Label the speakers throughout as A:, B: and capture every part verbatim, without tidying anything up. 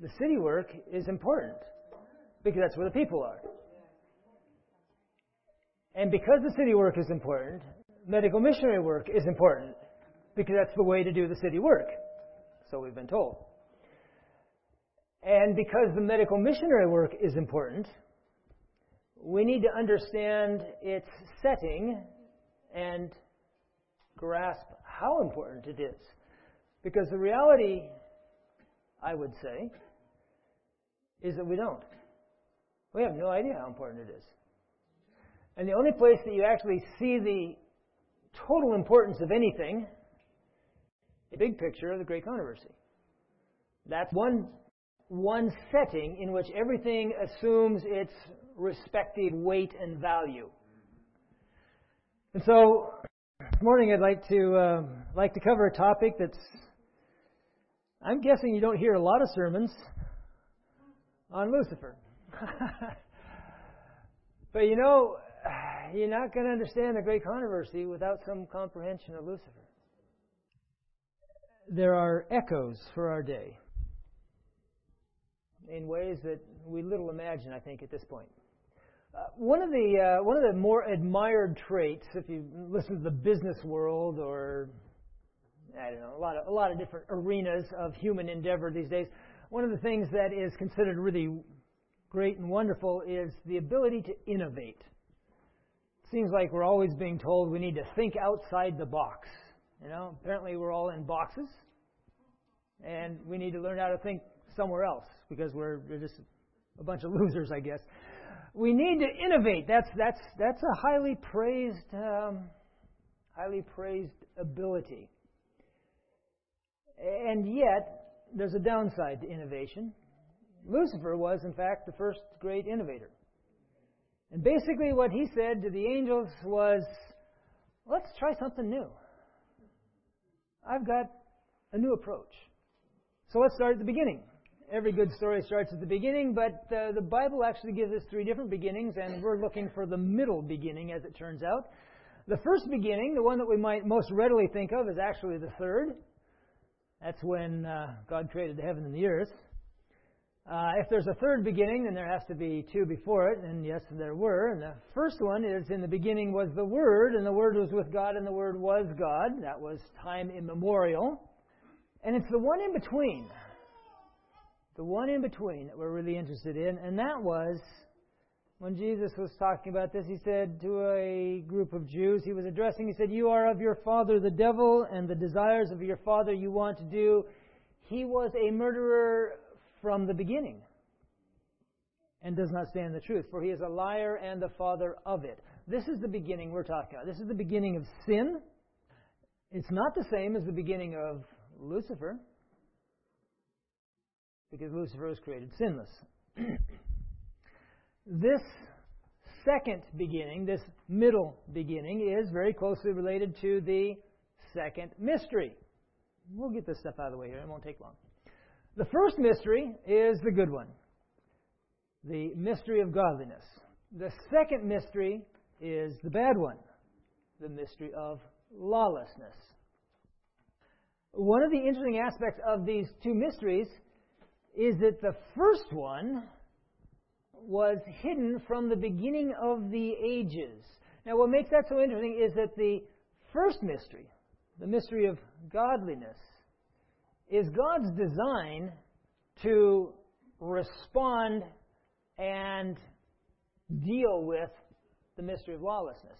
A: the city work is important because that's where the people are. And because the city work is important, medical missionary work is important because that's the way to do the city work. So we've been told. And because the medical missionary work is important, we need to understand its setting and grasp how important it is. Because the reality, I would say, is that we don't. We have no idea how important it is. And the only place that you actually see the total importance of anything, the big picture of the Great Controversy. That's one, one setting in which everything assumes its respective weight and value. And so, this morning I'd like to uh, like to cover a topic that's, I'm guessing you don't hear a lot of sermons on Lucifer. But you know, you're not going to understand the Great Controversy without some comprehension of Lucifer. There are echoes for our day in ways that we little imagine, I think, at this point. Uh, one of the uh, one of the more admired traits, if you listen to the business world or I don't know, a lot of a lot of different arenas of human endeavor these days, one of the things that is considered really great and wonderful is the ability to innovate. It seems like we're always being told we need to think outside the box. You know, apparently we're all in boxes, and we need to learn how to think somewhere else because we're, we're just a bunch of losers, I guess. We need to innovate. That's that's that's a highly praised, um, highly praised ability. And yet, there's a downside to innovation. Lucifer was, in fact, the first great innovator. And basically, what he said to the angels was, "Let's try something new. I've got a new approach. So let's start at the beginning." Every good story starts at the beginning, but uh, the Bible actually gives us three different beginnings, and we're looking for the middle beginning, as it turns out. The first beginning, the one that we might most readily think of, is actually the third. That's when uh, God created the heaven and the earth. Uh, if there's a third beginning, then there has to be two before it, and yes, there were. And the first one is, in the beginning was the Word, and the Word was with God, and the Word was God. That was time immemorial. And it's the one in between. The one in between that we're really interested in, and that was when Jesus was talking about this, he said to a group of Jews, he was addressing, he said, "You are of your father the devil, and the desires of your father you want to do. He was a murderer from the beginning, and does not stand in the truth, for he is a liar and the father of it." This is the beginning we're talking about. This is the beginning of sin. It's not the same as the beginning of Lucifer, because Lucifer was created sinless. This second beginning, this middle beginning, is very closely related to the second mystery. We'll get this stuff out of the way here. It won't take long. The first mystery is the good one, the mystery of godliness. The second mystery is the bad one, the mystery of lawlessness. One of the interesting aspects of these two mysteries is that the first one was hidden from the beginning of the ages. Now, what makes that so interesting is that the first mystery, the mystery of godliness, is God's design to respond and deal with the mystery of lawlessness.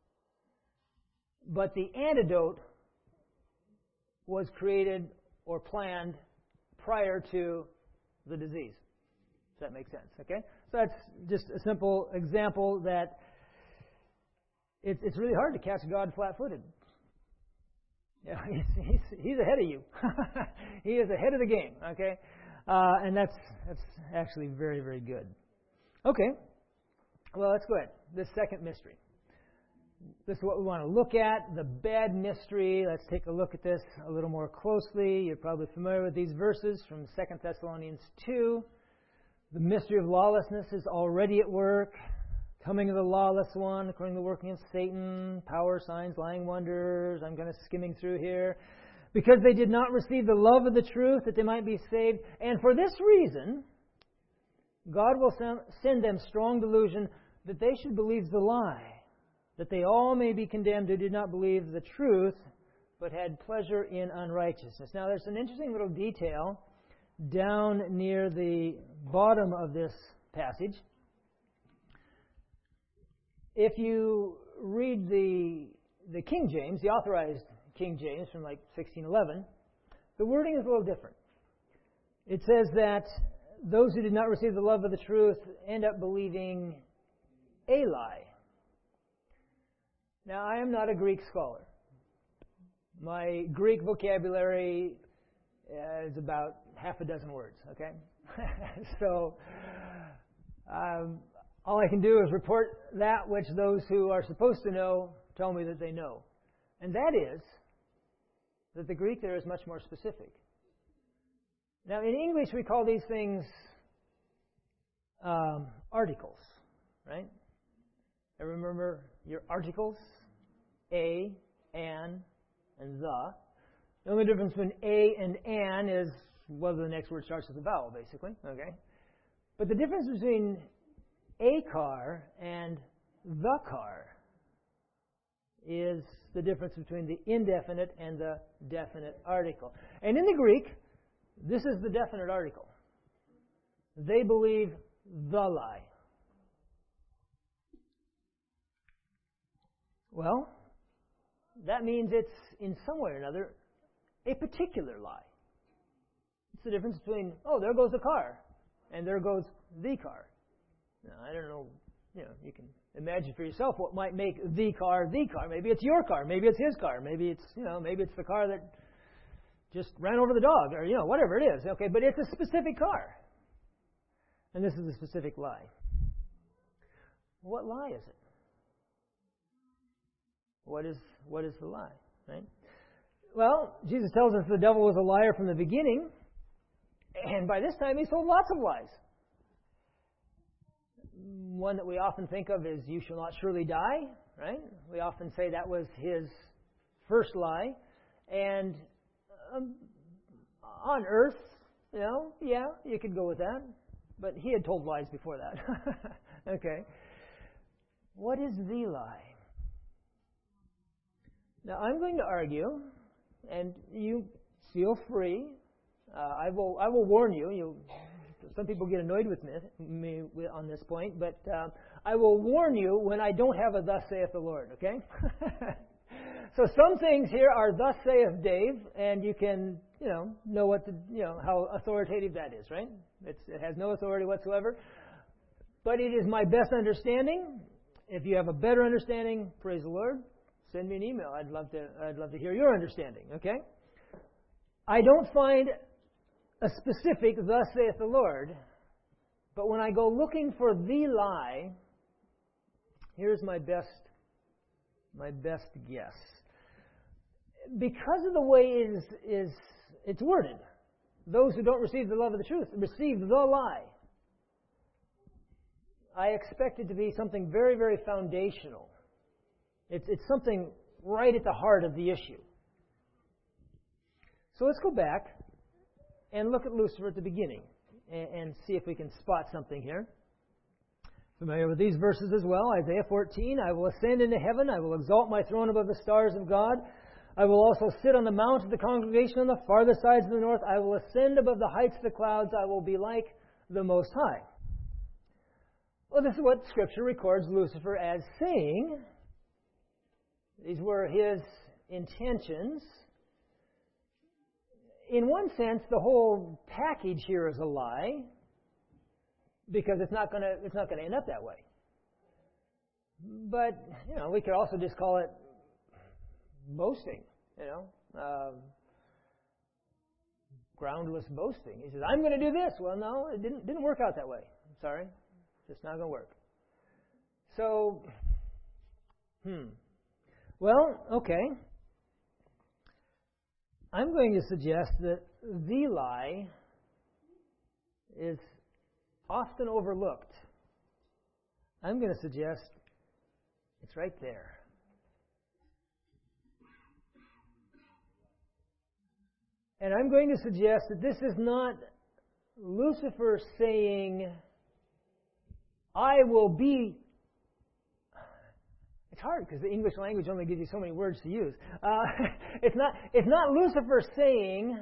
A: But the antidote was created or planned prior to the disease. Does that make sense? Okay? So that's just a simple example that it's, it's really hard to catch God flat-footed. Yeah, he's, he's, he's ahead of you. He is ahead of the game. Okay? Uh, and that's that's actually very, very good. Okay. Well, let's go ahead. This second mystery. This is what we want to look at, the bad mystery. Let's take a look at this a little more closely. You're probably familiar with these verses from Second Thessalonians two. The mystery of lawlessness is already at work. Coming of the lawless one, according to the working of Satan, power, signs, lying wonders. I'm kind of skimming through here. because they did not receive the love of the truth that they might be saved. And for this reason, God will send them strong delusion that they should believe the lie, that they all may be condemned who did not believe the truth, but had pleasure in unrighteousness. Now, there's an interesting little detail down near the bottom of this passage. If you read the the King James, the authorized King James from like sixteen eleven, the wording is a little different. It says that those who did not receive the love of the truth end up believing a lie. Now, I am not a Greek scholar. My Greek vocabulary is about half a dozen words, okay? so, um, all I can do is report that which those who are supposed to know tell me that they know. And that is that the Greek there is much more specific. Now, in English, we call these things um, articles, right? And remember your articles, a, an, and the. The only difference between a and an is whether the next word starts with a vowel, basically. Okay, but the difference between a car and the car is the difference between the indefinite and the definite article. And in the Greek, this is the definite article. They believe the lie. Well, that means it's, in some way or another, a particular lie. It's the difference between, oh, there goes the car, and there goes the car. Now, I don't know, you know, you can imagine for yourself what might make the car the car. Maybe it's your car, maybe it's his car, maybe it's, you know, maybe it's the car that just ran over the dog, or, you know, whatever it is. Okay, but it's a specific car. And this is a specific lie. What lie is it? What is what is the lie, right? Well, Jesus tells us the devil was a liar from the beginning, and by this time he told lots of lies. One that we often think of is, you shall not surely die, right? We often say that was his first lie. And um, on earth, you know, yeah, you could go with that. But he had told lies before that. Okay. What is the lie? Now, I'm going to argue, and you feel free. Uh, I will. I will warn you. You. Some people get annoyed with me, me on this point, but uh, I will warn you when I don't have a "Thus saith the Lord." Okay. So some things here are "Thus saith Dave," and you can, you know, know what the, you know, how authoritative that is, right? It's, it has no authority whatsoever, but it is my best understanding. If you have a better understanding, praise the Lord. Send me an email. I'd love to. I'd love to hear your understanding. Okay. I don't find a specific "Thus saith the Lord," but when I go looking for the lie, here's my best. My best guess. Because of the way it is, is it's worded, those who don't receive the love of the truth receive the lie. I expect it to be something very, very foundational. It's, it's something right at the heart of the issue. So let's go back and look at Lucifer at the beginning and, and see if we can spot something here. Familiar with these verses as well. Isaiah fourteen, I will ascend into heaven. I will exalt my throne above the stars of God. I will also sit on the mount of the congregation on the farthest sides of the north. I will ascend above the heights of the clouds. I will be like the Most High. Well, this is what Scripture records Lucifer as saying. These were his intentions. In one sense, the whole package here is a lie, because it's not going to it's not going to end up that way. But, you know, we could also just call it boasting, you know, um, groundless boasting. He says, "I'm going to do this." Well, no, it didn't didn't work out that way. I'm sorry, it's just not going to work. So, hmm. Well, okay. I'm going to suggest that the lie is often overlooked. I'm going to suggest it's right there. And I'm going to suggest that this is not Lucifer saying, I will be... It's hard because the English language only gives you so many words to use. Uh, it's not, it's not Lucifer saying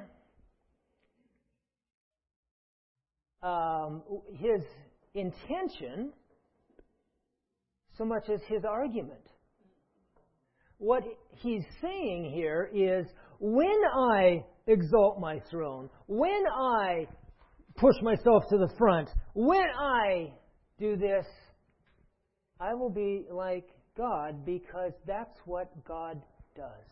A: um, his intention so much as his argument. What he's saying here is, when I exalt my throne, when I push myself to the front, when I do this, I will be like God, because that's what God does.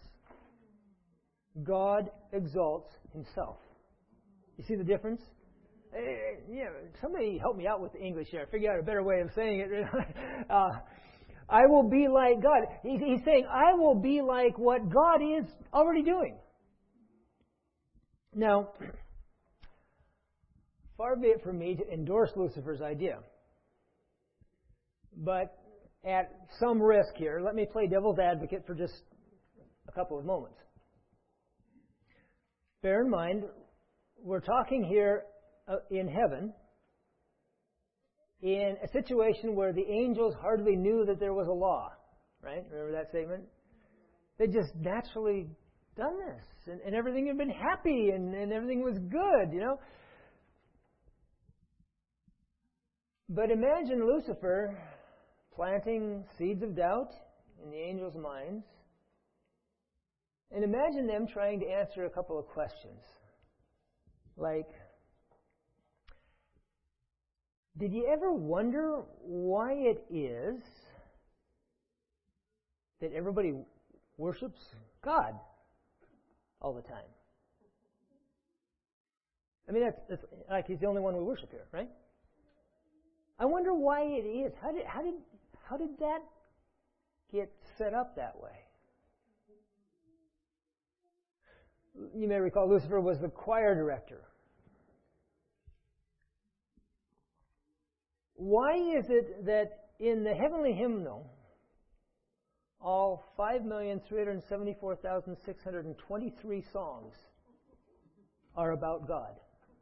A: God exalts himself. You see the difference? Uh, you know, somebody help me out with the English here. Figure out a better way of saying it. uh, I will be like God. He's, he's saying, I will be like what God is already doing. Now, far be it from me to endorse Lucifer's idea. But at some risk here, let me play devil's advocate for just a couple of moments. Bear in mind, we're talking here uh, in heaven in a situation where the angels hardly knew that there was a law. Right? Remember that statement? They just naturally done this. And, and everything had been happy and, and everything was good, you know. But imagine Lucifer planting seeds of doubt in the angels' minds. And imagine them trying to answer a couple of questions. Like, did you ever wonder why it is that everybody worships God all the time? I mean, that's, that's like he's the only one we worship here, right? I wonder why it is. How did how did how did that get set up that way? You may recall Lucifer was the choir director. Why is it that in the heavenly hymnal, all five million three hundred seventy-four thousand six hundred twenty-three songs are about God?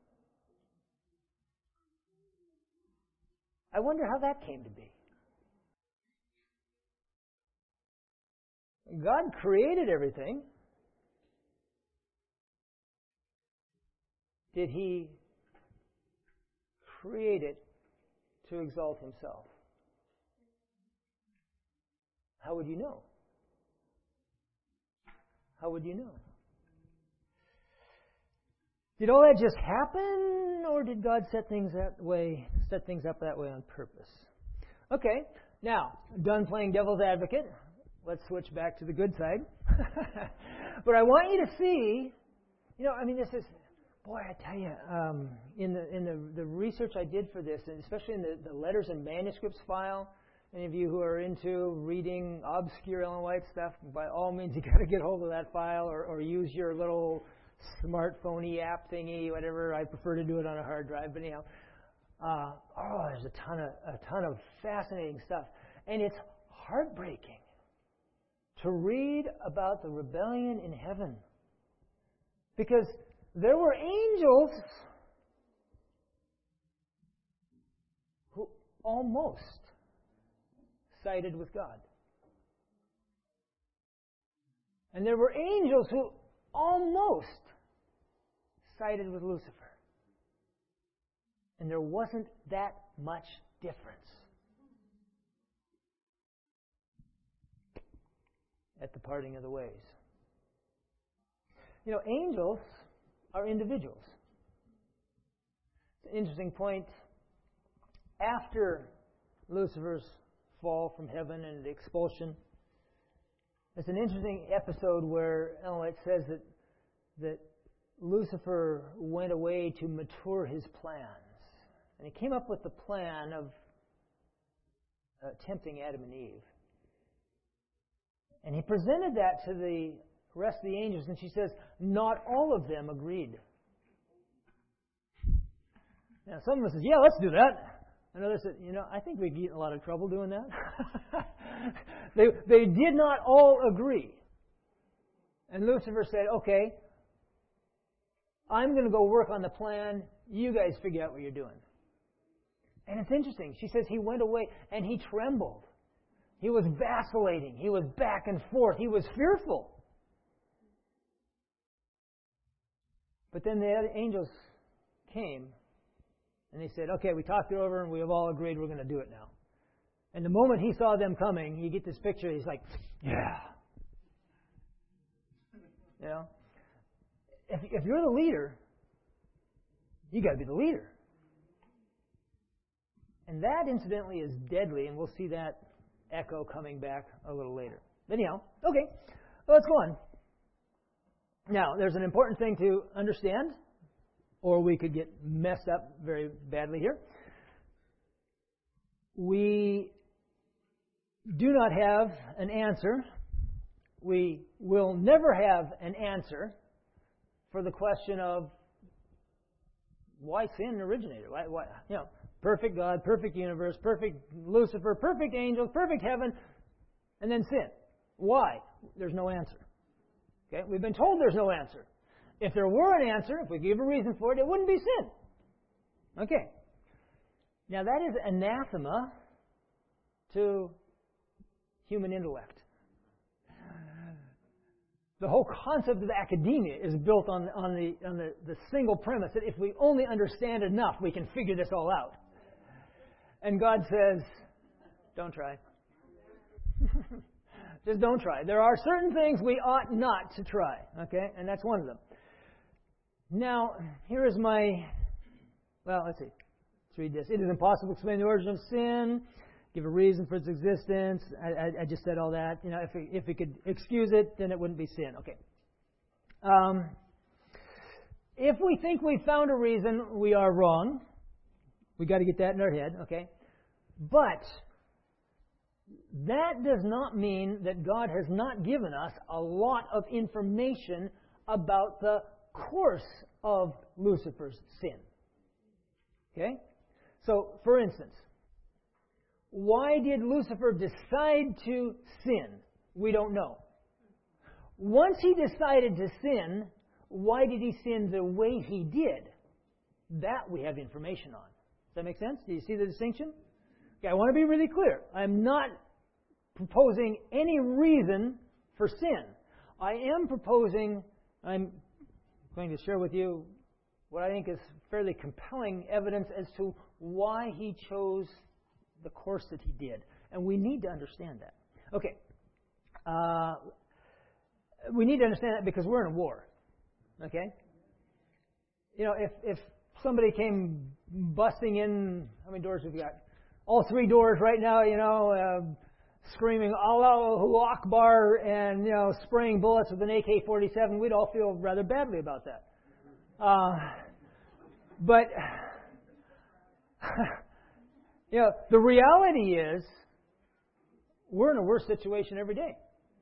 A: I wonder how that came to be. God created everything. Did He create it to exalt Himself? How would you know? How would you know? Did all that just happen, or did God set things that way, set things up that way on purpose? Okay, now, done playing devil's advocate. Let's switch back to the good side. But I want you to see, you know, I mean, this is, boy, I tell you, um, in the in the, the research I did for this, and especially in the, the letters and manuscripts file, any of you who are into reading obscure Ellen White stuff, by all means, you got to get hold of that file, or, or use your little smartphone app thingy, whatever. I prefer to do it on a hard drive, but anyhow, uh, oh, there's a ton of a ton of fascinating stuff, and it's heartbreaking to read about the rebellion in heaven, because there were angels who almost sided with God. And there were angels who almost sided with Lucifer. And there wasn't that much difference at the parting of the ways. You know, angels are individuals. It's an interesting point. After Lucifer's fall from heaven and the expulsion, it's an interesting episode where Ellen White says that that Lucifer went away to mature his plans. And he came up with the plan of uh, tempting Adam and Eve. And he presented that to the rest of the angels, and she says, not all of them agreed. Now, some of them said, yeah, let's do that. And others said, you know, I think we'd get in a lot of trouble doing that. they, they did not all agree. And Lucifer said, okay, I'm going to go work on the plan. You guys figure out what you're doing. And it's interesting. She says he went away and he trembled. He was vacillating. He was back and forth. He was fearful. But then the other angels came and they said, okay, we talked it over and we have all agreed we're going to do it now. And the moment he saw them coming, you get this picture, he's like, yeah. You know? If, if you're the leader, you got to be the leader. And that, incidentally, is deadly, and we'll see that echo coming back a little later. Anyhow, okay, well, let's go on. Now, there's an important thing to understand, or we could get messed up very badly here. We do not have an answer. We will never have an answer for the question of why sin originated. Why, why, you know, perfect God, perfect universe, perfect Lucifer, perfect angels, perfect heaven, and then sin. Why? There's no answer. Okay? We've been told there's no answer. If there were an answer, if we gave a reason for it, it wouldn't be sin. Okay. Now that is anathema to human intellect. The whole concept of academia is built on, on, the, on the, the single premise that if we only understand enough, we can figure this all out. And God says, don't try. Just don't try. There are certain things we ought not to try, okay? And that's one of them. Now, here is my, well, let's see. Let's read this. It is impossible to explain the origin of sin, give a reason for its existence. I, I, I just said all that. You know, if we, if we could excuse it, then it wouldn't be sin. Okay. Um, if we think we found a reason, we are wrong. We got to get that in our head, okay? But that does not mean that God has not given us a lot of information about the course of Lucifer's sin. Okay? So, for instance, why did Lucifer decide to sin? We don't know. Once he decided to sin, why did he sin the way he did? That we have information on. Does that make sense? Do you see the distinction? Okay, I want to be really clear. I'm not proposing any reason for sin. I am proposing, I'm going to share with you what I think is fairly compelling evidence as to why he chose the course that he did. And we need to understand that. Okay. Uh, we need to understand that because we're in a war. Okay? You know, if, if somebody came busting in, how many doors have we got? All three doors right now, you know, uh, screaming Allahu Akbar and, you know, spraying bullets with an A K forty-seven, we'd all feel rather badly about that. Uh, but, you know, the reality is we're in a worse situation every day.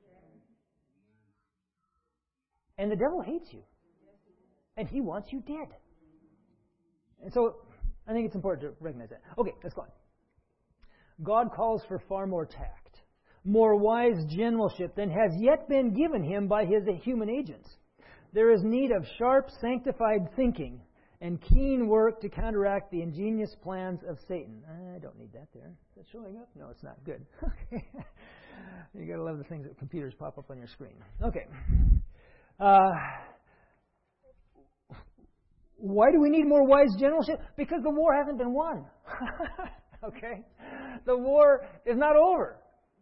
A: And the devil hates you. And he wants you dead. And so I think it's important to recognize that. Okay, let's go on. God calls for far more tact, more wise generalship than has yet been given him by his human agents. There is need of sharp, sanctified thinking and keen work to counteract the ingenious plans of Satan. I don't need that there. Is that showing up? No, it's not. Good. Okay. You got to love the things that computers pop up on your screen. Okay. Uh, why do we need more wise generalship? Because the war hasn't been won. Okay? The war is not over.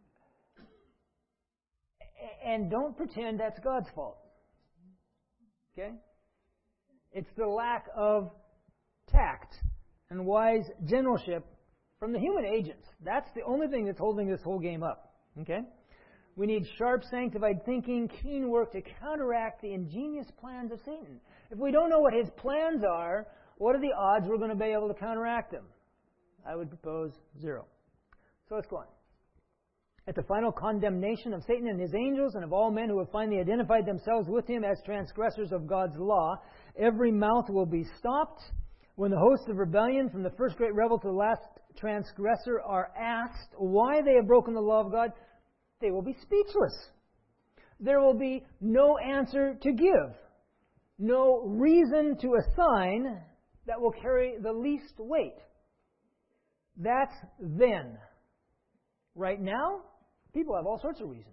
A: And don't pretend that's God's fault. Okay? It's the lack of tact and wise generalship from the human agents. That's the only thing that's holding this whole game up. Okay? We need sharp, sanctified thinking, keen work to counteract the ingenious plans of Satan. If we don't know what his plans are, what are the odds we're going to be able to counteract them? I would propose zero. So let's go on. At the final condemnation of Satan and his angels and of all men who have finally identified themselves with him as transgressors of God's law, every mouth will be stopped. When the hosts of rebellion, from the first great rebel to the last transgressor, are asked why they have broken the law of God, they will be speechless. There will be no answer to give. no reason to assign that will carry the least weight. That's then. Right now, people have all sorts of reasons.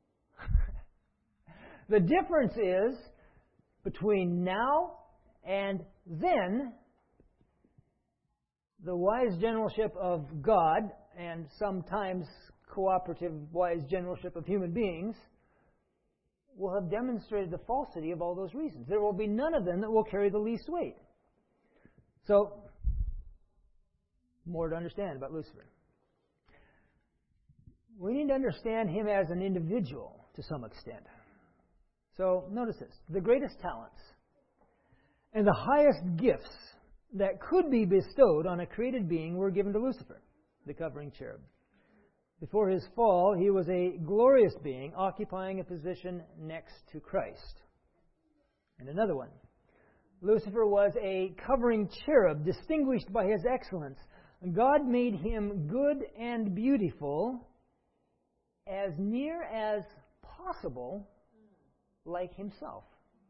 A: The difference is between now and then, the wise generalship of God and sometimes cooperative wise generalship of human beings will have demonstrated the falsity of all those reasons. There will be none of them that will carry the least weight. So, more to understand about Lucifer. We need to understand him as an individual to some extent. So, notice this. The greatest talents and the highest gifts that could be bestowed on a created being were given to Lucifer, the covering cherub. Before his fall, he was a glorious being occupying a position next to Christ. And another one. Lucifer was a covering cherub distinguished by his excellence. God made him good and beautiful, as near as possible like himself.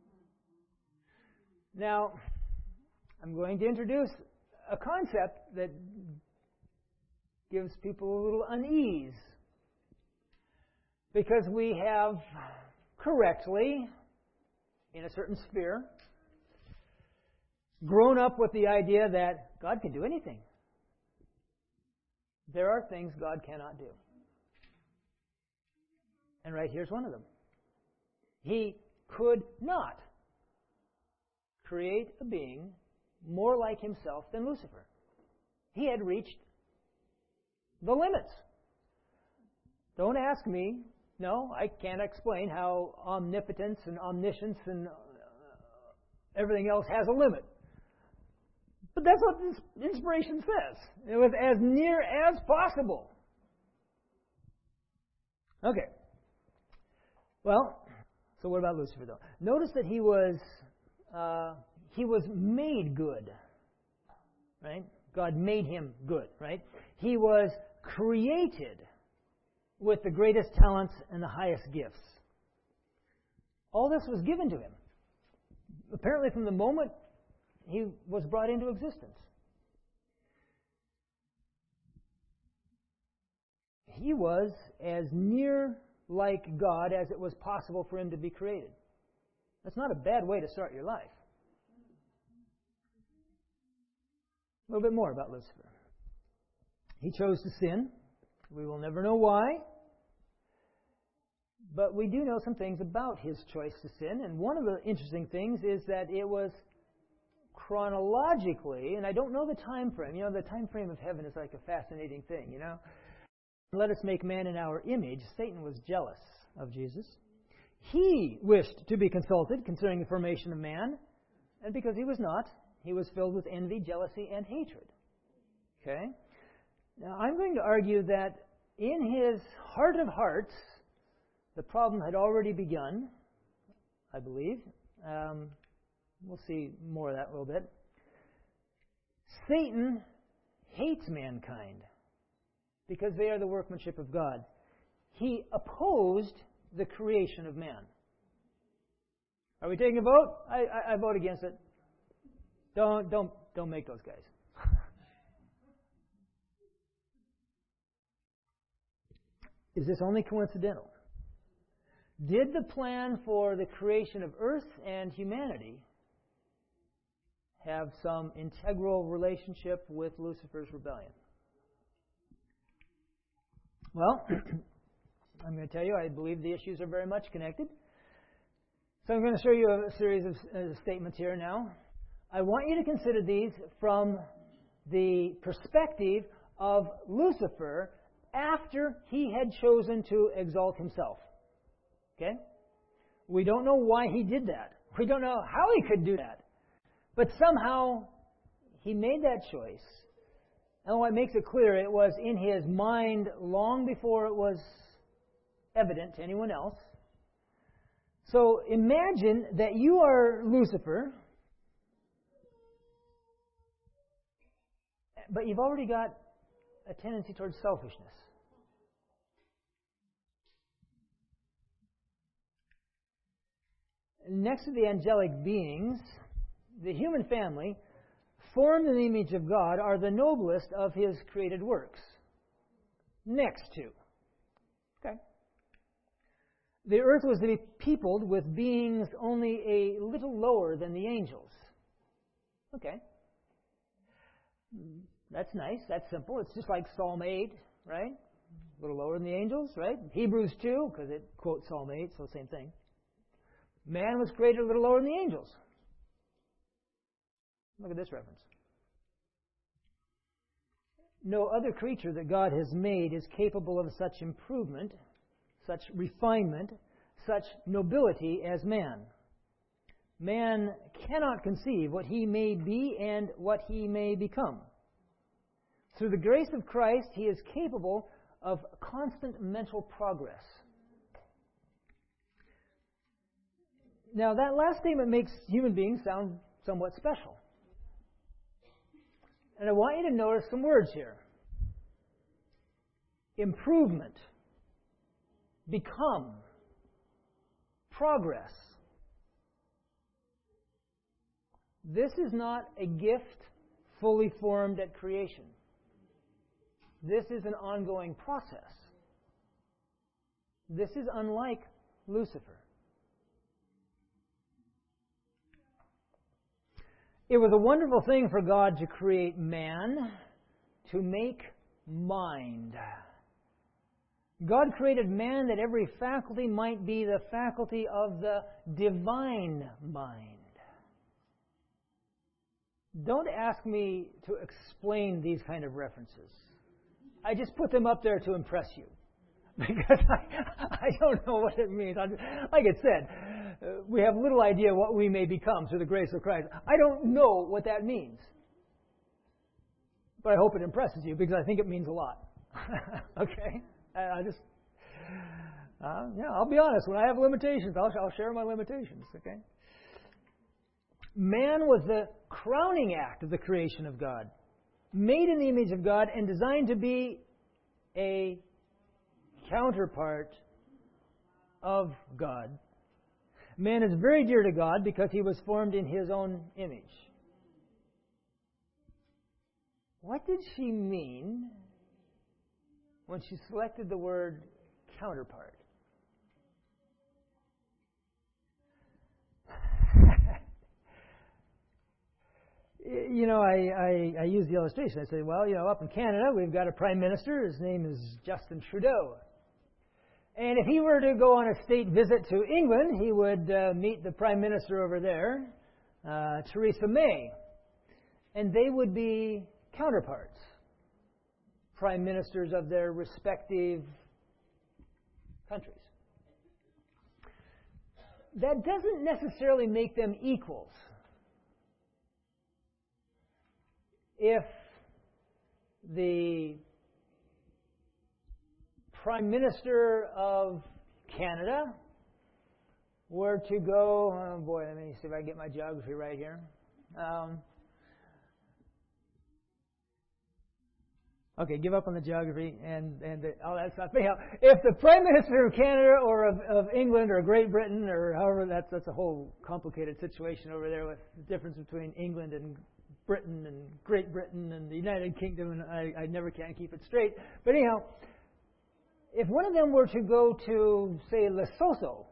A: Now, I'm going to introduce a concept that gives people a little unease, because we have correctly, in a certain sphere, grown up with the idea that God can do anything. There are things God cannot do. And right here's one of them. He could not create a being more like himself than Lucifer. He had reached the limits. Don't ask me. No, I can't explain how omnipotence and omniscience and uh, everything else has a limit. But that's what this inspiration says. It was as near as possible. Okay. Well, so what about Lucifer, though? Notice that he was uh, he was made good, right? God made him good, right? He was created with the greatest talents and the highest gifts. All this was given to him, apparently from the moment he was brought into existence. He was as near like God as it was possible for him to be created. That's not a bad way to start your life. A little bit more about Lucifer. He chose to sin. We will never know why. But we do know some things about his choice to sin. And one of the interesting things is that it was chronologically, and I don't know the time frame. You know, the time frame of heaven is like a fascinating thing, you know. Let us make man in our image. Satan was jealous of Jesus. He wished to be consulted concerning the formation of man. And because he was not, he was filled with envy, jealousy, and hatred. Okay? Now, I'm going to argue that in his heart of hearts, the problem had already begun, I believe. Um, we'll see more of that a little bit. Satan hates mankind because they are the workmanship of God. He opposed the creation of man. Are we taking a vote? I, I, I vote against it. Don't, don't, don't make those guys. Is this only coincidental? Did the plan for the creation of earth and humanity have some integral relationship with Lucifer's rebellion? Well, I'm going to tell you, I believe the issues are very much connected. So I'm going to show you a series of uh, statements here now. I want you to consider these from the perspective of Lucifer after he had chosen to exalt himself. Okay? We don't know why he did that. We don't know how he could do that. But somehow he made that choice. And what makes it clear, it was in his mind long before it was evident to anyone else. So imagine that you are Lucifer, but you've already got a tendency towards selfishness. next to the angelic beings, the human family, formed in the image of God, are the noblest of His created works. Next to. Okay. The earth was to be peopled with beings only a little lower than the angels. Okay. That's nice. That's simple. It's just like Psalm eight, right? A little lower than the angels, right? Hebrews two, because it quotes Psalm eight, so same thing. Man was created a little lower than the angels. Look at this reference. No other creature that God has made is capable of such improvement, such refinement, such nobility as man. Man cannot conceive what he may be and what he may become. Through the grace of Christ, he is capable of constant mental progress. Now, that last statement makes human beings sound somewhat special. And I want you to notice some words here. Improvement. Become. Progress. This is not a gift fully formed at creation. This is an ongoing process. This is unlike Lucifer. It was a wonderful thing for God to create man, to make mind. God created man that every faculty might be the faculty of the divine mind. Don't ask me to explain these kind of references. I just put them up there to impress you. Because I, I don't know what it means. Like it said, uh, we have little idea what we may become through the grace of Christ. I don't know what that means. But I hope it impresses you because I think it means a lot. Okay? I, I just, uh, yeah, I'll be honest. When I have limitations, I'll, I'll share my limitations. Okay? Man was the crowning act of the creation of God, made in the image of God and designed to be a counterpart of God. Man is very dear to God because he was formed in His own image. What did she mean when she selected the word counterpart? You know, I, I, I use the illustration. I say, well, you know, up in Canada, we've got a Prime Minister. His name is Justin Trudeau. And if he were to go on a state visit to England, he would uh, meet the Prime Minister over there, uh, Theresa May. And they would be counterparts, Prime Ministers of their respective countries. That doesn't necessarily make them equals. If the Prime Minister of Canada were to go, oh boy, let me see if I can get my geography right here. Um, okay, give up on the geography and, and the, all that stuff. Anyhow, if the Prime Minister of Canada or of, of England or Great Britain or however, that's, that's a whole complicated situation over there with the difference between England and Britain and Great Britain and the United Kingdom, and I, I never can keep it straight. But anyhow, if one of them were to go to, say, Lesotho,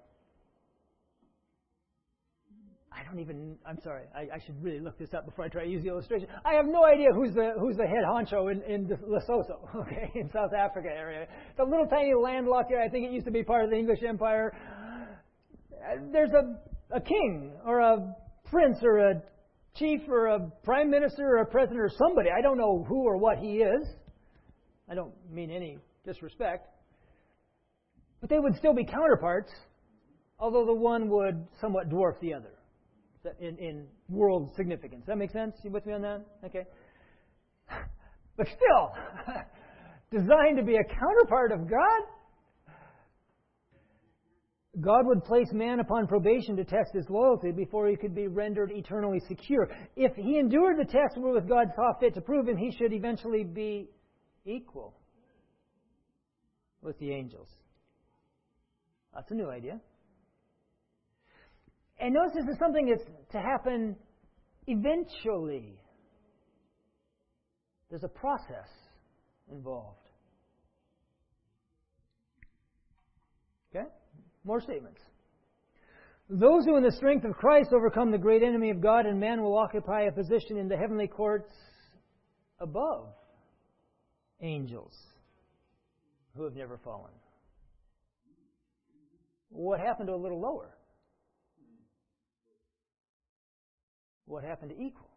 A: I don't even, I'm sorry, I, I should really look this up before I try to use the illustration. I have no idea who's the who's the head honcho in, in Lesotho, okay, in South Africa area. It's a little tiny landlocked area. I think it used to be part of the English Empire. There's a, a king or a prince or a chief or a prime minister or a president or somebody. I don't know who or what he is. I don't mean any disrespect. But they would still be counterparts, although the one would somewhat dwarf the other in, in world significance. Does that make sense? You with me on that? Okay. But still, designed to be a counterpart of God? God would place man upon probation to test his loyalty before he could be rendered eternally secure. If he endured the test with God saw fit to prove him, he should eventually be equal with the angels. That's a new idea. And notice this is something that's to happen eventually. There's a process involved. Okay? More statements. Those who in the strength of Christ overcome the great enemy of God and man will occupy a position in the heavenly courts above angels who have never fallen. What happened to a little lower? What happened to equal?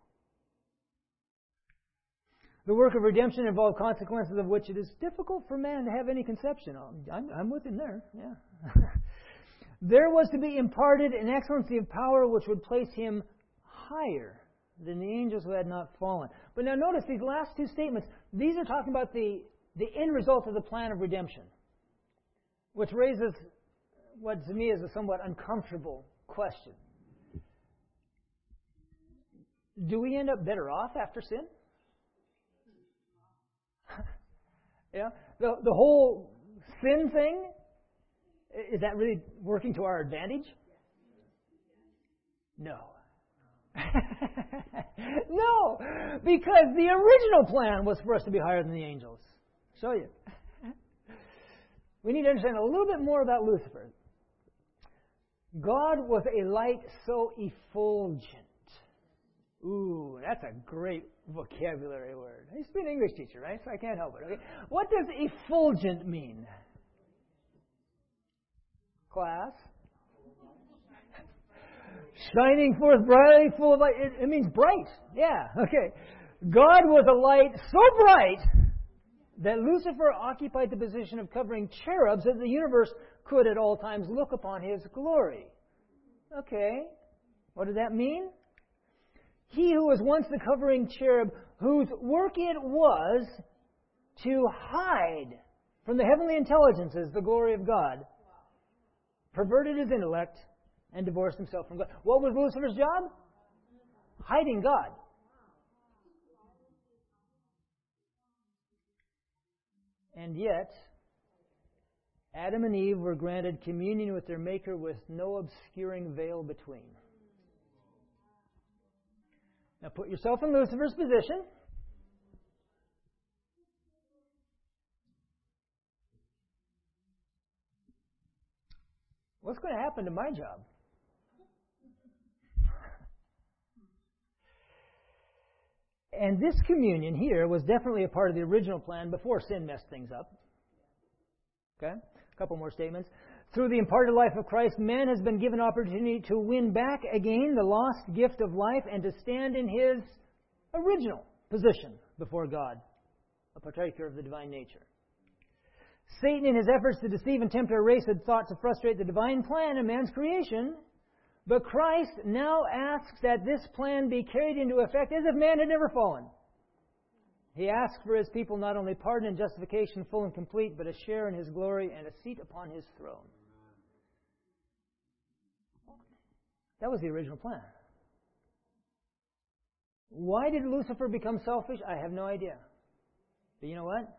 A: The work of redemption involved consequences of which it is difficult for man to have any conception of. I'm, I'm with him there, yeah. There was to be imparted an excellency of power which would place him higher than the angels who had not fallen. But now notice these last two statements. These are talking about the, the end result of the plan of redemption, which raises what to me is a somewhat uncomfortable question. Do we end up better off after sin? Yeah, the the whole sin thing, is that really working to our advantage? No. No, because the original plan was for us to be higher than the angels. I'll show you. We need to understand a little bit more about Lucifer. God was a light so effulgent. Ooh, that's a great vocabulary word. I used to be an English teacher, right? So I can't help it. Okay? What does effulgent mean? Class? Shining forth brightly, full of light. It, it means bright. Yeah, okay. God was a light so bright that Lucifer occupied the position of covering cherubs that the universe could at all times look upon his glory. Okay. What did that mean? He who was once the covering cherub, whose work it was to hide from the heavenly intelligences the glory of God, perverted his intellect and divorced himself from God. What was Lucifer's job? Hiding God. And yet, Adam and Eve were granted communion with their Maker with no obscuring veil between. Now put yourself in Lucifer's position. What's going to happen to my job? And this communion here was definitely a part of the original plan before sin messed things up. Okay? A couple more statements. Through the imparted life of Christ, man has been given opportunity to win back again the lost gift of life and to stand in his original position before God, a partaker of the divine nature. Satan, in his efforts to deceive and tempt our race, had thought to frustrate the divine plan of man's creation, but Christ now asks that this plan be carried into effect as if man had never fallen. He asks for his people not only pardon and justification full and complete, but a share in his glory and a seat upon his throne. That was the original plan. Why did Lucifer become selfish? I have no idea. But you know what?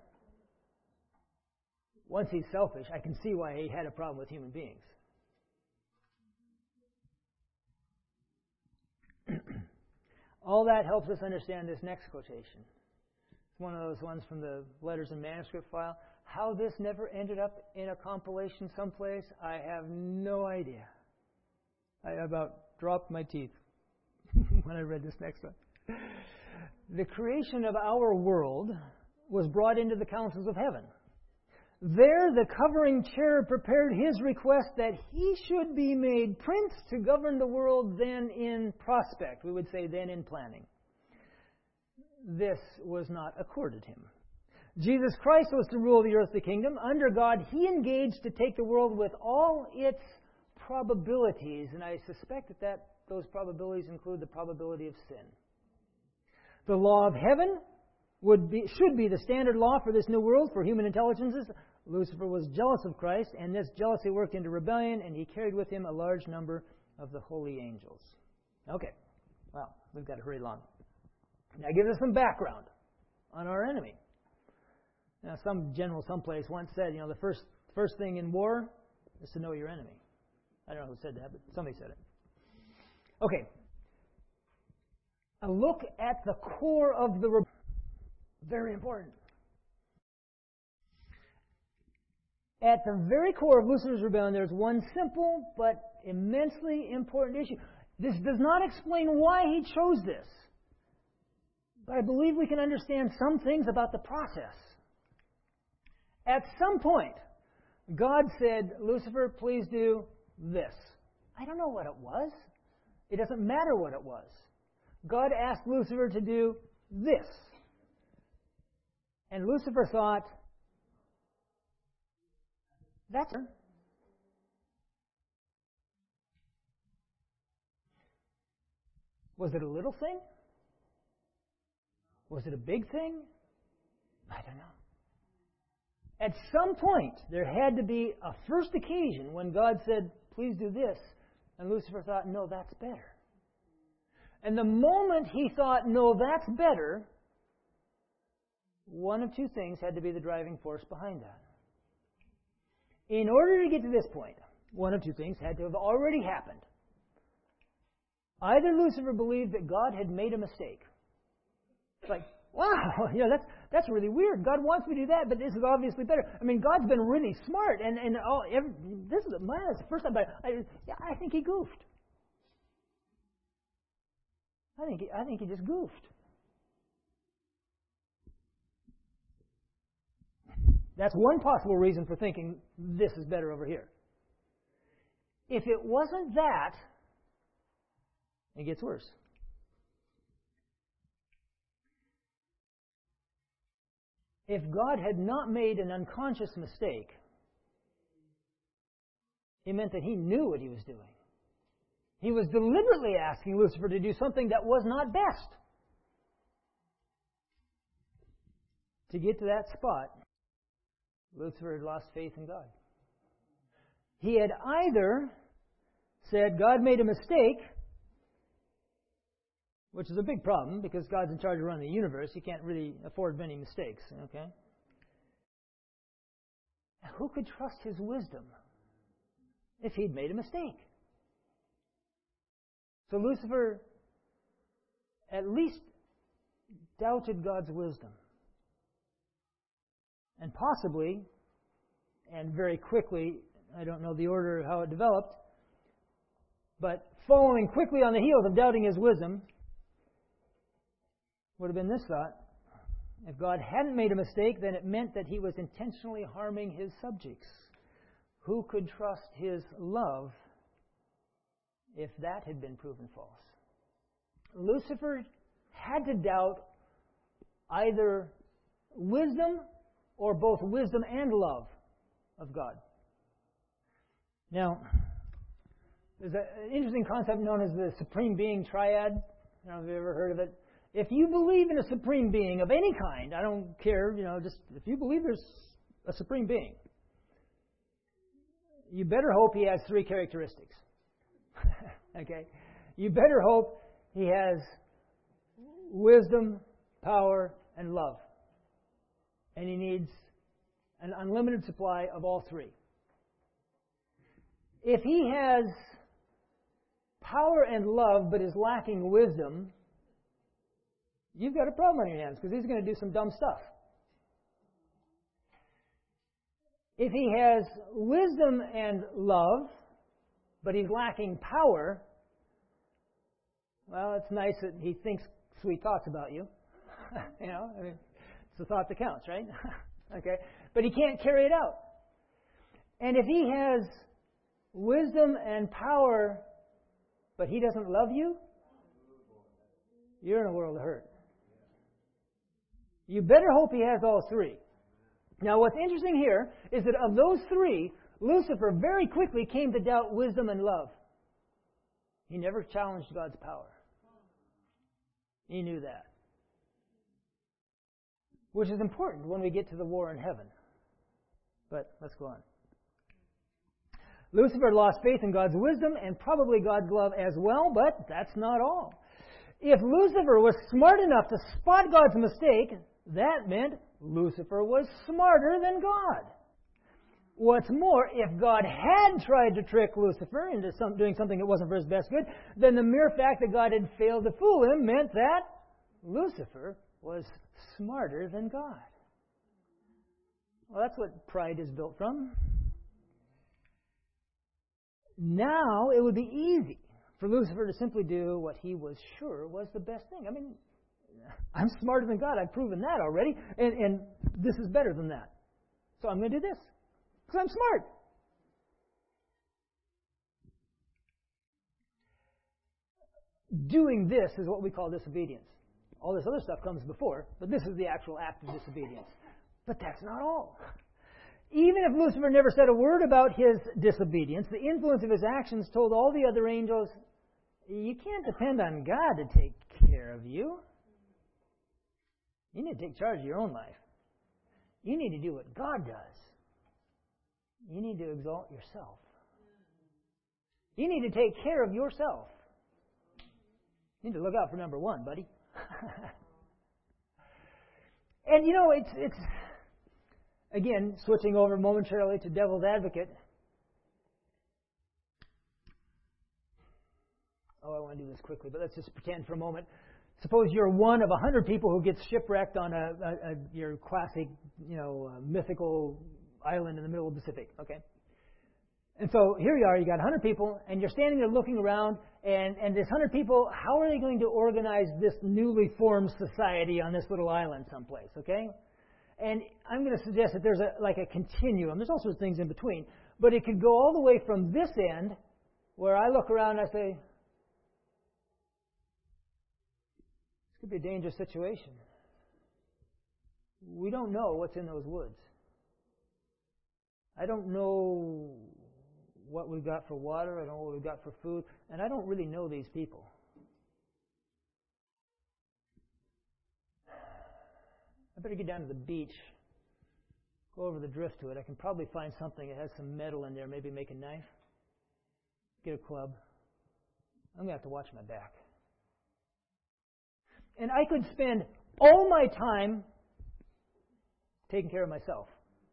A: Once he's selfish, I can see why he had a problem with human beings. All that helps us understand this next quotation. It's one of those ones from the letters and manuscript file. How this never ended up in a compilation someplace, I have no idea. I about dropped my teeth when I read this next one. The creation of our world was brought into the councils of heaven. There the covering cherub prepared his request that he should be made prince to govern the world then in prospect. We would say then in planning. This was not accorded him. Jesus Christ was to rule the earthly kingdom. Under God, he engaged to take the world with all its probabilities, and I suspect that, that those probabilities include the probability of sin. The law of heaven would be, should be the standard law for this new world, for human intelligences. Lucifer was jealous of Christ, and this jealousy worked into rebellion, and he carried with him a large number of the holy angels. Okay, well, we've got to hurry along. Now, gives us some background on our enemy. Now, some general someplace once said, you know, the first first thing in war is to know your enemy. I don't know who said that, but somebody said it. Okay. A look at the core of the rebellion. Very important. At the very core of Lucifer's rebellion, there's one simple but immensely important issue. This does not explain why he chose this. But I believe we can understand some things about the process. At some point, God said, Lucifer, please do this. I don't know what it was. It doesn't matter what it was. God asked Lucifer to do this. And Lucifer thought, that's her. Was it a little thing? Was it a big thing? I don't know. At some point, there had to be a first occasion when God said, please do this. And Lucifer thought, no, that's better. And the moment he thought, no, that's better, one of two things had to be the driving force behind that. In order to get to this point, one of two things had to have already happened. Either Lucifer believed that God had made a mistake. It's like, wow, you know, that's that's really weird. God wants me to do that, but this is obviously better. I mean, God's been really smart, and and all, every, this is man, it's the first time. But I, yeah, I think he goofed. I think he, I think he just goofed. That's one possible reason for thinking this is better over here. If it wasn't that, it gets worse. If God had not made an unconscious mistake, it meant that he knew what he was doing. He was deliberately asking Lucifer to do something that was not best. To get to that spot, Lucifer had lost faith in God. He had either said, God made a mistake, which is a big problem because God's in charge of running the universe. He can't really afford many mistakes, okay? Who could trust his wisdom if he'd made a mistake? So Lucifer at least doubted God's wisdom. And possibly, and very quickly, I don't know the order of how it developed, but following quickly on the heels of doubting his wisdom would have been this thought. If God hadn't made a mistake, then it meant that he was intentionally harming his subjects. Who could trust his love if that had been proven false? Lucifer had to doubt either wisdom or both wisdom and love of God. Now, there's an interesting concept known as the Supreme Being Triad. I don't know if you've ever heard of it. If you believe in a Supreme Being of any kind, I don't care, you know, just if you believe there's a Supreme Being, you better hope he has three characteristics. Okay? You better hope he has wisdom, power, and love. And he needs an unlimited supply of all three. If he has power and love but is lacking wisdom, you've got a problem on your hands because he's going to do some dumb stuff. If he has wisdom and love, but he's lacking power, well, it's nice that he thinks sweet thoughts about you. You know, I mean, it's the thought that counts, right? Okay, but he can't carry it out. And if he has wisdom and power, but he doesn't love you, you're in a world of hurt. You better hope he has all three. Now, what's interesting here is that of those three, Lucifer very quickly came to doubt wisdom and love. He never challenged God's power. He knew that. Which is important when we get to the war in heaven. But let's go on. Lucifer lost faith in God's wisdom and probably God's love as well, but that's not all. If Lucifer was smart enough to spot God's mistake, that meant Lucifer was smarter than God. What's more, if God had tried to trick Lucifer into some, doing something that wasn't for his best good, then the mere fact that God had failed to fool him meant that Lucifer was smarter than God. Well, that's what pride is built from. Now, it would be easy for Lucifer to simply do what he was sure was the best thing. I mean, I'm smarter than God. I've proven that already. And, and this is better than that. So I'm going to do this. Because I'm smart. Doing this is what we call disobedience. All this other stuff comes before, but this is the actual act of disobedience. But that's not all. Even if Lucifer never said a word about his disobedience, the influence of his actions told all the other angels, you can't depend on God to take care of you. You need to take charge of your own life. You need to do what God does. You need to exalt yourself. You need to take care of yourself. You need to look out for number one, buddy. And you know, it's it's again, switching over momentarily to devil's advocate. Oh, I want to do this quickly, but let's just pretend for a moment. Suppose you're one of a hundred people who gets shipwrecked on a, a, a your classic, you know, uh, mythical island in the middle of the Pacific. Okay. And so here you are, you got a hundred people, and you're standing there looking around, and, and this hundred people, how are they going to organize this newly formed society on this little island someplace, okay? And I'm going to suggest that there's a like a continuum. There's all sorts of things in between. But it could go all the way from this end, where I look around and I say, this could be a dangerous situation. We don't know what's in those woods. I don't know what we've got for water. I don't know what we've got for food. And I don't really know these people. I better get down to the beach, go over the drift to it. I can probably find something that has some metal in there, maybe make a knife, get a club. I'm going to have to watch my back. And I could spend all my time taking care of myself.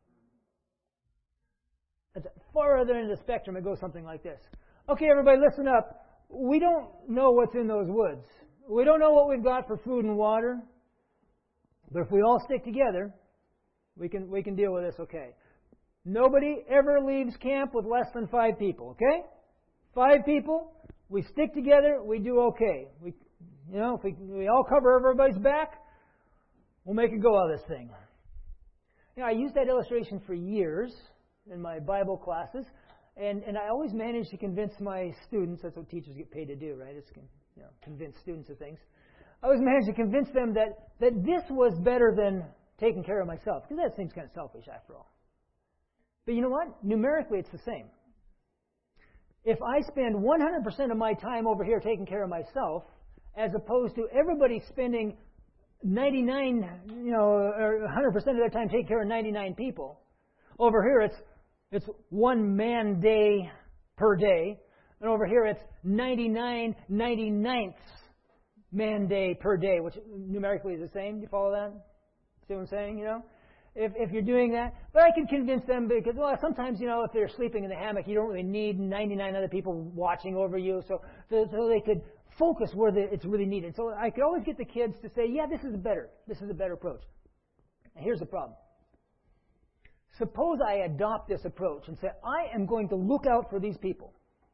A: At the far other end of the spectrum, it goes something like this. Okay, everybody, listen up. We don't know what's in those woods. We don't know what we've got for food and water. But if we all stick together, we can we can deal with this okay. Nobody ever leaves camp with less than five people, okay? Five people, we stick together, we do okay. We, you know, if we, we all cover everybody's back, we'll make a go out of this thing. You know, I used that illustration for years in my Bible classes, and, and I always managed to convince my students, that's what teachers get paid to do, right? It's you know, convince students of things. I always managed to convince them that, that this was better than taking care of myself, because that seems kind of selfish after all. But you know what? Numerically, it's the same. If I spend one hundred percent of my time over here taking care of myself, as opposed to everybody spending ninety-nine, you know, or one hundred percent of their time taking care of ninety-nine people, over here it's it's one man day per day, and over here it's ninety-nine ninety-ninths man day per day, which numerically is the same. Do you follow that? See what I'm saying? You know, if if you're doing that, but I can convince them because well, sometimes you know if they're sleeping in the hammock, you don't really need ninety-nine other people watching over you, so so, so they could focus where the, it's really needed. So I could always get the kids to say, yeah, this is better. This is a better approach. And here's the problem. Suppose I adopt this approach and say, I am going to look out for these people.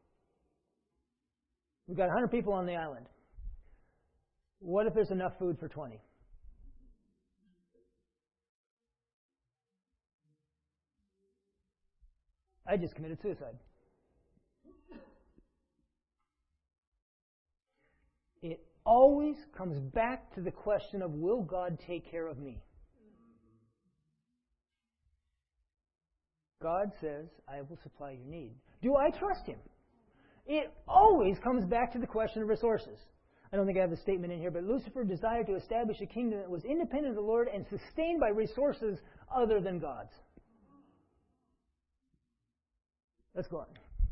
A: We've got one hundred people on the island. What if there's enough food for twenty? I just committed suicide. It always comes back to the question of, will God take care of me? God says, I will supply your need. Do I trust Him? It always comes back to the question of resources. I don't think I have the statement in here, but Lucifer desired to establish a kingdom that was independent of the Lord and sustained by resources other than God's. Let's go on.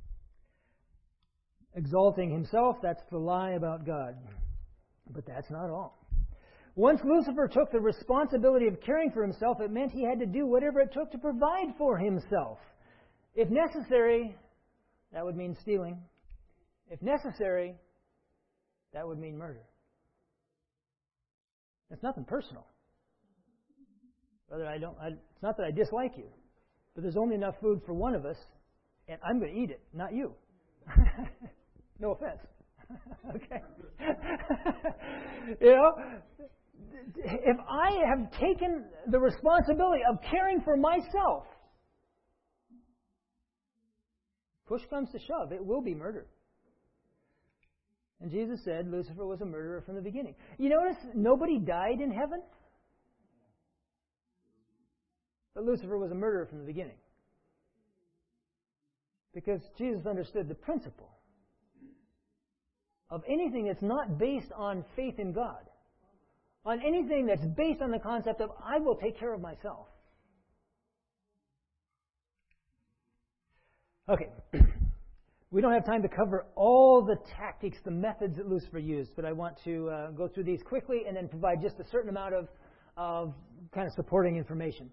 A: Exalting himself, that's the lie about God. But that's not all. Once Lucifer took the responsibility of caring for himself, it meant he had to do whatever it took to provide for himself. If necessary, that would mean stealing. If necessary, that would mean murder. It's nothing personal. Brother, I don't. I, it's not that I dislike you, but there's only enough food for one of us, and I'm going to eat it, not you. No offense. Okay. You know, if I have taken the responsibility of caring for myself, push comes to shove, it will be murder. And Jesus said Lucifer was a murderer from the beginning. You notice nobody died in heaven? But Lucifer was a murderer from the beginning. Because Jesus understood the principle of anything that's not based on faith in God, on anything that's based on the concept of, I will take care of myself. Okay. We don't have time to cover all the tactics, the methods that Lucifer used, but I want to uh, go through these quickly and then provide just a certain amount of, of kind of supporting information.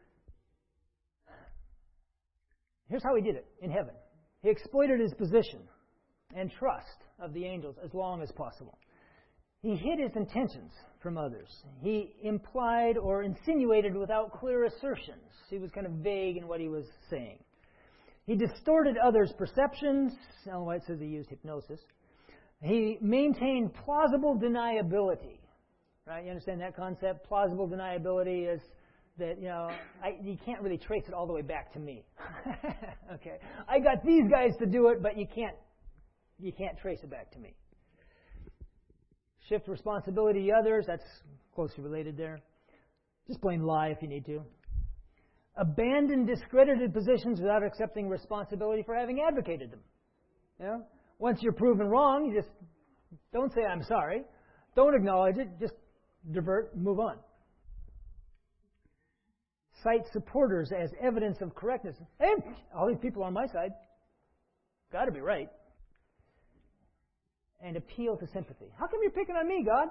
A: Here's how he did it in heaven. He exploited his position and trust of the angels as long as possible. He hid his intentions from others. He implied or insinuated without clear assertions. He was kind of vague in what he was saying. He distorted others' perceptions. Ellen White says he used hypnosis. He maintained plausible deniability. Right? You understand that concept? Plausible deniability is that, you know, I, you can't really trace it all the way back to me. Okay. I got these guys to do it, but you can't you can't trace it back to me. Shift responsibility to others. That's closely related there. Just plain lie if you need to. Abandon discredited positions without accepting responsibility for having advocated them. You know? Once you're proven wrong, you just don't say, I'm sorry. Don't acknowledge it. Just divert, move on. Cite supporters as evidence of correctness. Hey, all these people are on my side. Got to be right. And appeal to sympathy. How come you're picking on me, God?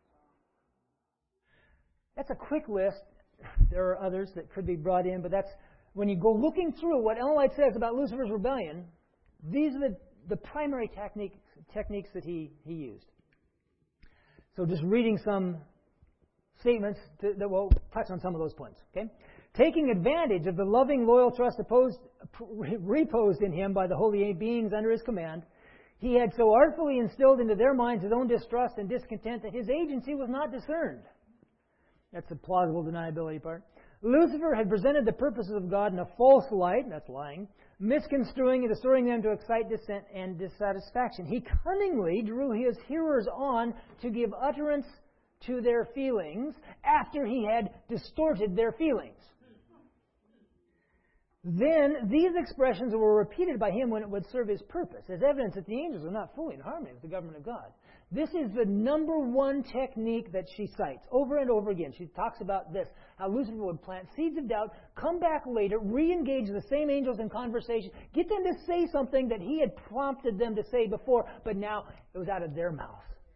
A: That's a quick list. There are others that could be brought in, but that's when you go looking through what Ellen White says about Lucifer's rebellion, these are the, the primary technique, techniques that he, he used. So just reading some statements to, that will touch on some of those points. Okay, taking advantage of the loving, loyal trust opposed, reposed in him by the holy beings under his command, he had so artfully instilled into their minds his own distrust and discontent that his agency was not discerned. That's the plausible deniability part. Lucifer had presented the purposes of God in a false light, that's lying, misconstruing and distorting them to excite dissent and dissatisfaction. He cunningly drew his hearers on to give utterance to their feelings after he had distorted their feelings. Then these expressions were repeated by him when it would serve his purpose, as evidence that the angels were not fully in harmony with the government of God. This is the number one technique that she cites over and over again. She talks about this, how Lucifer would plant seeds of doubt, come back later, re-engage the same angels in conversation, get them to say something that he had prompted them to say before, but now it was out of their mouth.